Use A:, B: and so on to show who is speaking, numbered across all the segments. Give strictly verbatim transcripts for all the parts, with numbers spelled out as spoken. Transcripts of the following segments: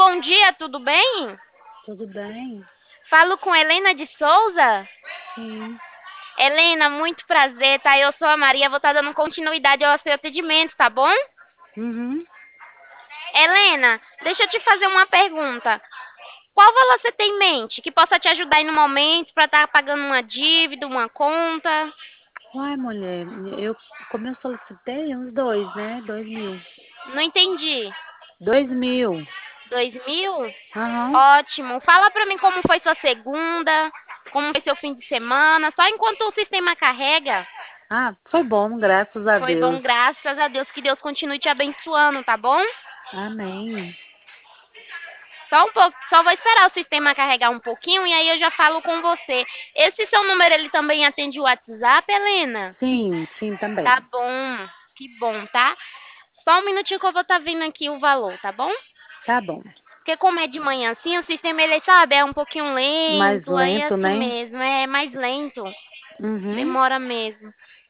A: bom dia, tudo bem?
B: Tudo bem?
A: Falo com Helena de Souza.
B: Sim.
A: Helena, muito prazer, tá? Eu sou a Maria, vou estar dando continuidade ao seu atendimento, tá bom?
B: Uhum.
A: Helena, deixa eu te fazer uma pergunta. Qual valor você tem em mente que possa te ajudar aí no momento para estar pagando uma dívida, uma conta?
B: Uai, mulher, eu, como eu solicitei, uns dois, né? Dois mil.
A: Não entendi.
B: Dois mil.
A: Dois mil?
B: Aham.
A: Ótimo. Fala pra mim como foi sua segunda, como foi seu fim de semana, só enquanto o sistema carrega.
B: Ah, foi bom, graças a
A: Foi bom,
B: Deus.
A: graças a Deus. Que Deus continue te abençoando, tá bom?
B: Amém.
A: Só um pouco, só vou esperar o sistema carregar um pouquinho e aí eu já falo com você. Esse seu número, ele também atende o WhatsApp, Helena?
B: Sim, sim, também.
A: Tá bom, que bom, tá? Só um minutinho que eu vou estar vendo aqui o valor, tá bom?
B: Tá bom.
A: Porque como é de manhã assim, o sistema, ele sabe, é um pouquinho
B: Mais
A: lento, aí é
B: lento,
A: assim
B: né?
A: mesmo, é mais lento,
B: Uhum.
A: demora mesmo.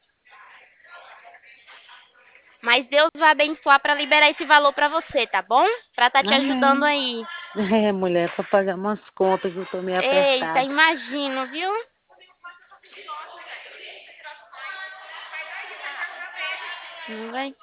A: Mas Deus vai abençoar para liberar esse valor para você, tá bom? Para estar te ajudando
B: Amém.
A: aí.
B: É, mulher, para pagar umas contas que eu tô meio
A: Eita,
B: apertada.
A: imagino, viu? Não vai?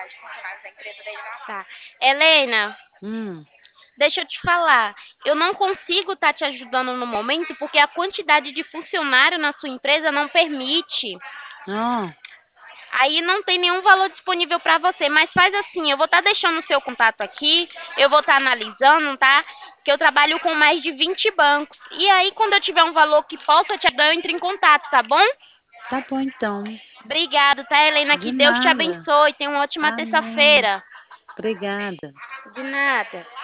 A: Tá. Helena,
B: Hum.
A: deixa eu te falar. Eu não consigo estar te ajudando no momento porque a quantidade de funcionário na sua empresa não permite.
B: Ah,
A: Aí não tem nenhum valor disponível para você, mas faz assim, eu vou estar deixando o seu contato aqui, eu vou estar analisando, tá? Que eu trabalho com mais de vinte bancos. E aí, quando eu tiver um valor que possa te ajudar, eu entro em contato, tá bom?
B: tá bom então.
A: Obrigado, tá, Helena? Que
B: De
A: Deus te
B: nada.
A: abençoe. Tenha uma ótima
B: Amém.
A: terça-feira.
B: Obrigada.
A: De nada.